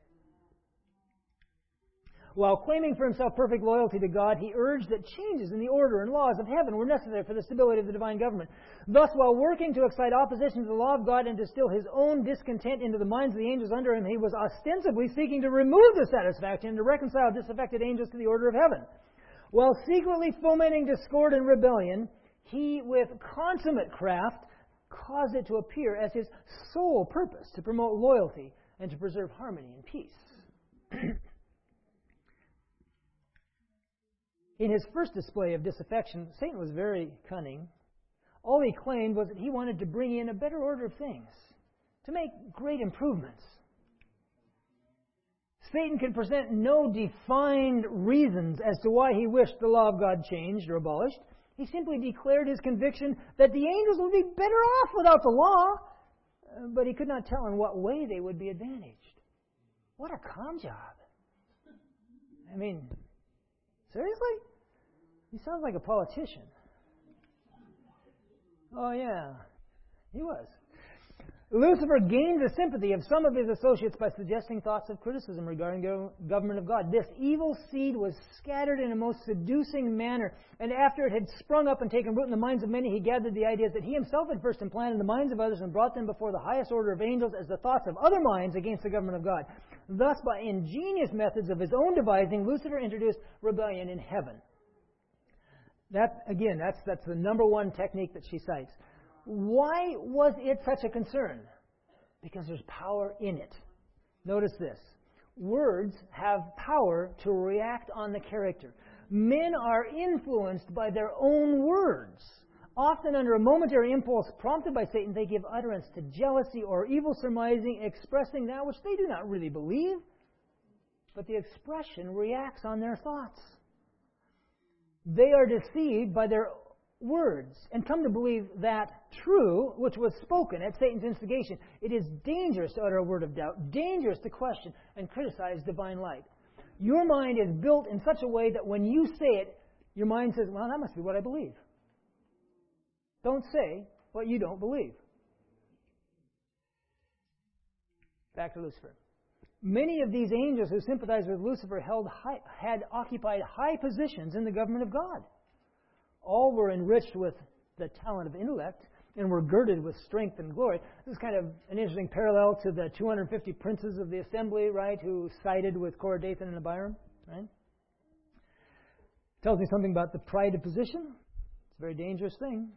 A: While claiming for himself perfect loyalty to God, he urged that changes in the order and laws of heaven were necessary for the stability of the divine government. Thus, while working to excite opposition to the law of God and to distill his own discontent into the minds of the angels under him, he was ostensibly seeking to remove dissatisfaction and to reconcile disaffected angels to the order of heaven. While secretly fomenting discord and rebellion, he, with consummate craft, caused it to appear as his sole purpose to promote loyalty and to preserve harmony and peace. In his first display of disaffection, Satan was very cunning. All he claimed was that he wanted to bring in a better order of things, to make great improvements. Satan could present no defined reasons as to why he wished the law of God changed or abolished. He simply declared his conviction that the angels would be better off without the law, but he could not tell in what way they would be advantaged. What a con job. I mean, seriously? He sounds like a politician. Oh, yeah. He was. Lucifer gained the sympathy of some of his associates by suggesting thoughts of criticism regarding the government of God. This evil seed was scattered in a most seducing manner, and after it had sprung up and taken root in the minds of many, he gathered the ideas that he himself had first implanted in the minds of others and brought them before the highest order of angels as the thoughts of other minds against the government of God. Thus, by ingenious methods of his own devising, Lucifer introduced rebellion in heaven. That, again, that's, that's the number one technique that she cites. Why was it such a concern? Because there's power in it. Notice this. Words have power to react on the character. Men are influenced by their own words. Often under a momentary impulse prompted by Satan, they give utterance to jealousy or evil surmising, expressing that which they do not really believe. But the expression reacts on their thoughts. They are deceived by their words and come to believe that true, which was spoken at Satan's instigation. It is dangerous to utter a word of doubt, dangerous to question and criticize divine light. Your mind is built in such a way that when you say it, your mind says, well, that must be what I believe. Don't say what you don't believe. Back to Lucifer. Many of these angels who sympathized with Lucifer held high, had occupied high positions in the government of God. All were enriched with the talent of intellect and were girded with strength and glory. This is kind of an interesting parallel to the two hundred fifty princes of the assembly, right, who sided with Korah, Dathan, and Abiram, right? Tells me something about the pride of position. It's a very dangerous thing.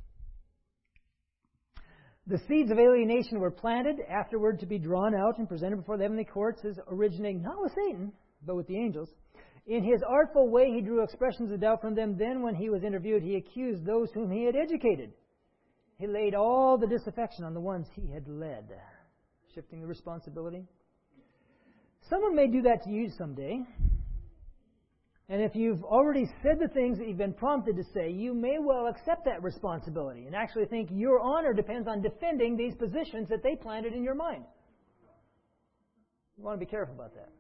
A: The seeds of alienation were planted, afterward to be drawn out and presented before the heavenly courts as originating not with Satan, but with the angels. In his artful way, he drew expressions of doubt from them. Then, when he was interviewed, he accused those whom he had educated. He laid all the disaffection on the ones he had led, shifting the responsibility. Someone may do that to you someday. And if you've already said the things that you've been prompted to say, you may well accept that responsibility and actually think your honor depends on defending these positions that they planted in your mind. You want to be careful about that.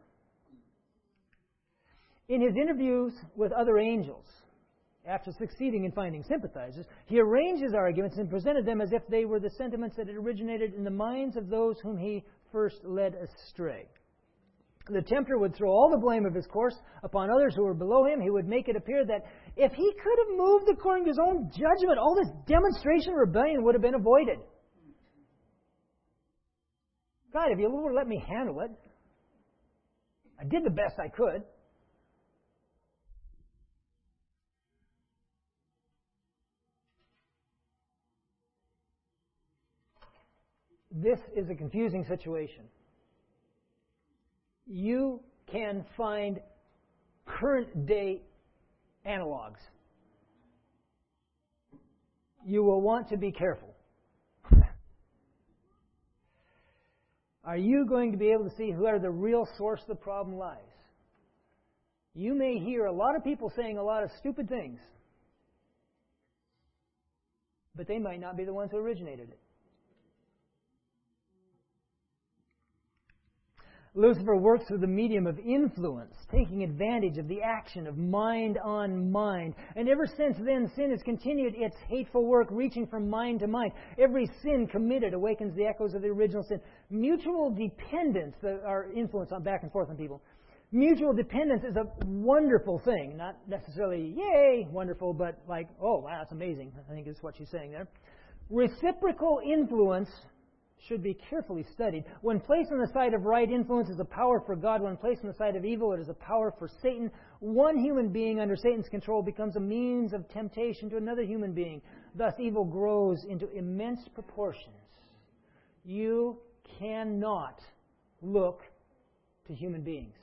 A: In his interviews with other angels, after succeeding in finding sympathizers, he arranged his arguments and presented them as if they were the sentiments that had originated in the minds of those whom he first led astray. The tempter would throw all the blame of his course upon others who were below him. He would make it appear that if he could have moved according to his own judgment, all this demonstration of rebellion would have been avoided. God, if you would let me handle it, I did the best I could. This is a confusing situation. You can find current day analogs. You will want to be careful. Are you going to be able to see where the real source of the problem lies? You may hear a lot of people saying a lot of stupid things, but they might not be the ones who originated it. Lucifer works through the medium of influence, taking advantage of the action of mind on mind. And ever since then, sin has continued its hateful work, reaching from mind to mind. Every sin committed awakens the echoes of the original sin. Mutual dependence, our influence on back and forth on people. Mutual dependence is a wonderful thing. Not necessarily, yay, wonderful, but like, oh, wow, that's amazing. I think is what she's saying there. Reciprocal influence should be carefully studied. When placed on the side of right, influence is a power for God. When placed on the side of evil, it is a power for Satan. One human being under Satan's control becomes a means of temptation to another human being. Thus, evil grows into immense proportions. You cannot look to human beings.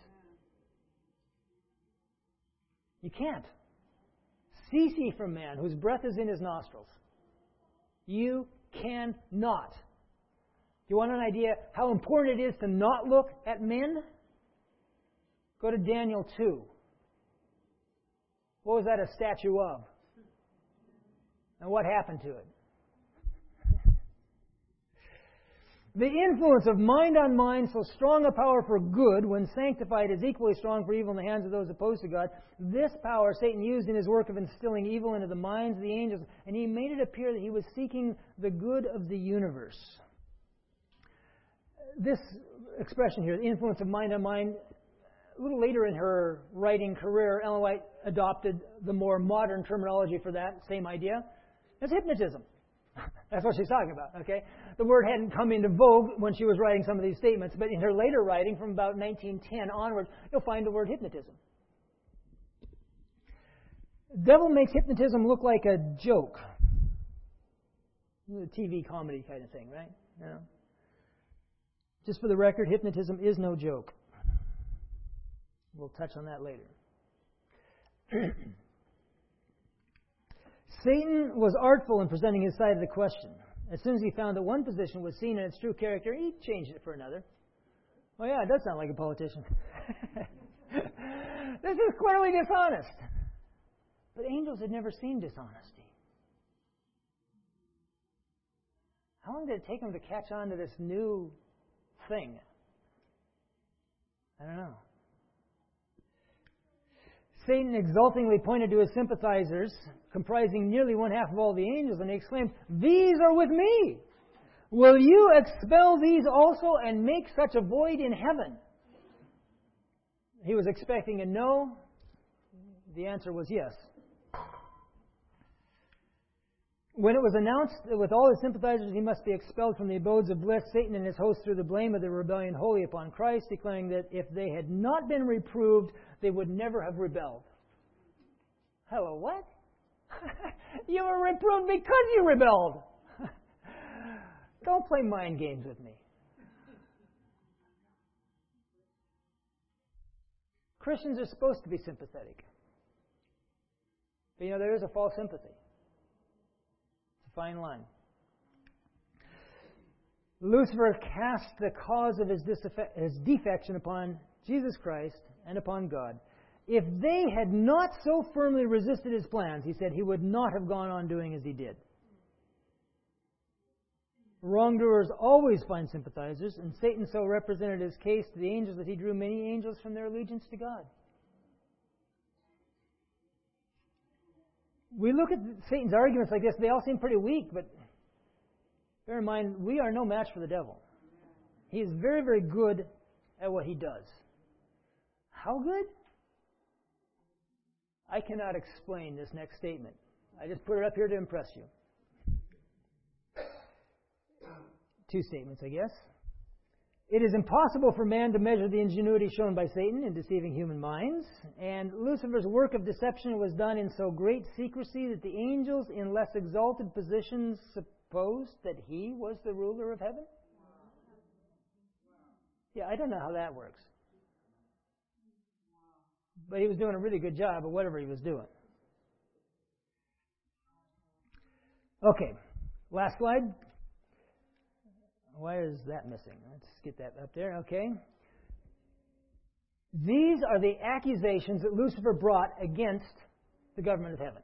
A: You can't. Cease ye from man, whose breath is in his nostrils. You cannot. You want an idea how important it is to not look at men? Go to Daniel two. What was that a statue of? And what happened to it? The influence of mind on mind, so strong a power for good, when sanctified, is equally strong for evil in the hands of those opposed to God. This power Satan used in his work of instilling evil into the minds of the angels, and he made it appear that he was seeking the good of the universe. this expression here, the influence of mind on mind, a little later in her writing career, Ellen White adopted the more modern terminology for that same idea. It's hypnotism. That's what she's talking about, okay? The word hadn't come into vogue when she was writing some of these statements, but in her later writing, from about nineteen ten onwards, you'll find the word hypnotism. The devil makes hypnotism look like a joke. A T V comedy kind of thing, right? You know? Just for the record, hypnotism is no joke. We'll touch on that later. Satan was artful in presenting his side of the question. As soon as he found that one position was seen in its true character, he changed it for another. Oh yeah, it does sound like a politician. This is clearly dishonest. But angels had never seen dishonesty. How long did it take them to catch on to this new thing? I don't know. Satan exultingly pointed to his sympathizers, comprising nearly one half of all the angels, and he exclaimed, "These are with me! Will you expel these also and make such a void in heaven?" He was expecting a no. The answer was yes. When it was announced that with all his sympathizers he must be expelled from the abodes of bliss, Satan and his host threw the blame of the rebellion wholly upon Christ, declaring that if they had not been reproved, they would never have rebelled. Hello, what? You were reproved because you rebelled. Don't play mind games with me. Christians are supposed to be sympathetic. But you know, there is a false sympathy. Fine line. Lucifer cast the cause of his, disaffect, his defection upon Jesus Christ and upon God. If they had not so firmly resisted his plans, he said, he would not have gone on doing as he did. Wrongdoers always find sympathizers, and Satan so represented his case to the angels that he drew many angels from their allegiance to God. We look at Satan's arguments like this, they all seem pretty weak, but bear in mind, we are no match for the devil. He is very, very good at what he does. How good? I cannot explain this next statement. I just put it up here to impress you. Two statements, I guess. It is impossible for man to measure the ingenuity shown by Satan in deceiving human minds, and Lucifer's work of deception was done in so great secrecy that the angels in less exalted positions supposed that he was the ruler of heaven? Yeah, I don't know how that works. But he was doing a really good job of whatever he was doing. Okay, last slide. Why is that missing? Let's get that up there. Okay. These are the accusations that Lucifer brought against the government of heaven.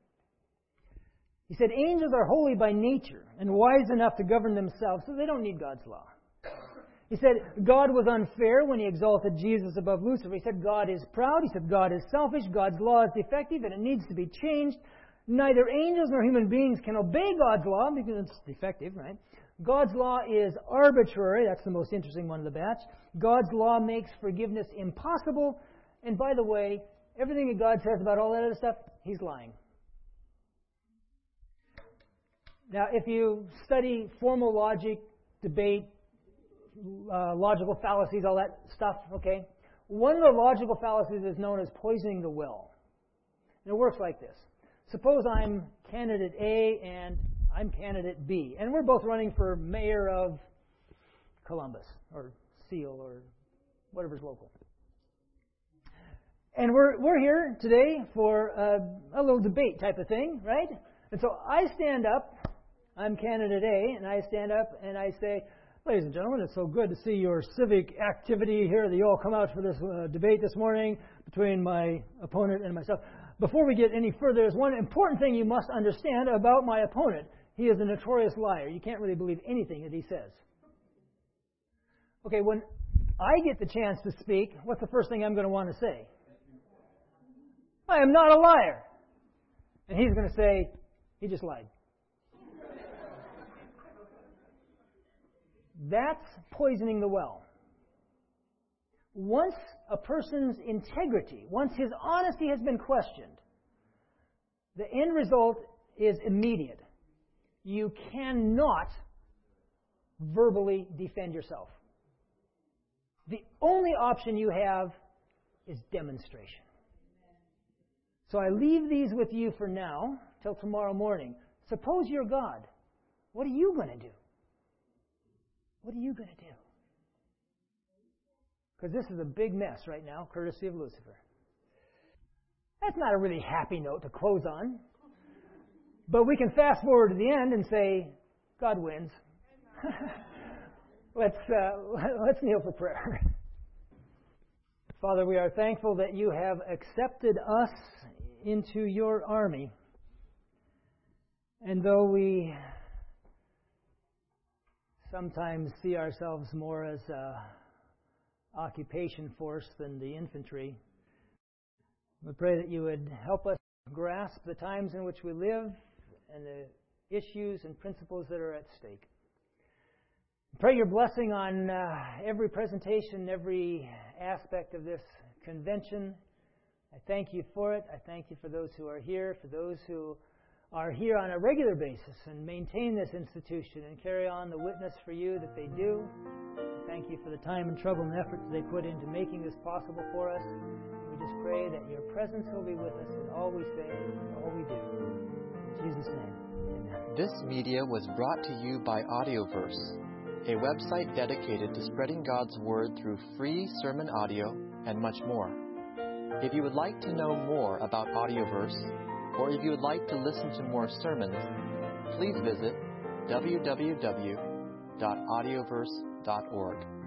A: He said, angels are holy by nature and wise enough to govern themselves, so they don't need God's law. He said God was unfair when he exalted Jesus above Lucifer. He said God is proud. He said God is selfish. God's law is defective and it needs to be changed. Neither angels nor human beings can obey God's law because it's defective, right? God's law is arbitrary. That's the most interesting one of the batch. God's law makes forgiveness impossible. And by the way, everything that God says about all that other stuff, he's lying. Now, if you study formal logic, debate, uh, logical fallacies, all that stuff, okay, one of the logical fallacies is known as poisoning the well. And it works like this. Suppose I'm candidate A and I'm candidate B, and we're both running for mayor of Columbus, or Seal, or whatever's local. And we're we're here today for a, a little debate type of thing, right? And so I stand up, I'm candidate A, and I stand up and I say, ladies and gentlemen, it's so good to see your civic activity here, that you all come out for this uh, debate this morning between my opponent and myself. Before we get any further, there's one important thing you must understand about my opponent. He is a notorious liar. You can't really believe anything that he says. Okay, when I get the chance to speak, what's the first thing I'm going to want to say? I am not a liar. And he's going to say, he just lied. That's poisoning the well. Once a person's integrity, once his honesty has been questioned, the end result is immediate. You cannot verbally defend yourself. The only option you have is demonstration. So I leave these with you for now, till tomorrow morning. Suppose you're God. What are you going to do? What are you going to do? Because this is a big mess right now, courtesy of Lucifer. That's not a really happy note to close on. But we can fast forward to the end and say, God wins. let's, uh, let's kneel for prayer. Father, we are thankful that you have accepted us into your army. And though we sometimes see ourselves more as a occupation force than the infantry, we pray that you would help us grasp the times in which we live and the issues and principles that are at stake. Pray your blessing on uh, every presentation, every aspect of this convention. I thank you for it. I thank you for those who are here, for those who are here on a regular basis and maintain this institution and carry on the witness for you that they do. Thank you for the time and trouble and effort that they put into making this possible for us. We just pray that your presence will be with us in all we say and all we do. In Jesus' name, amen.
B: This media was brought to you by Audioverse, a website dedicated to spreading God's Word through free sermon audio and much more. If you would like to know more about Audioverse, or if you would like to listen to more sermons, please visit w w w dot audioverse dot org.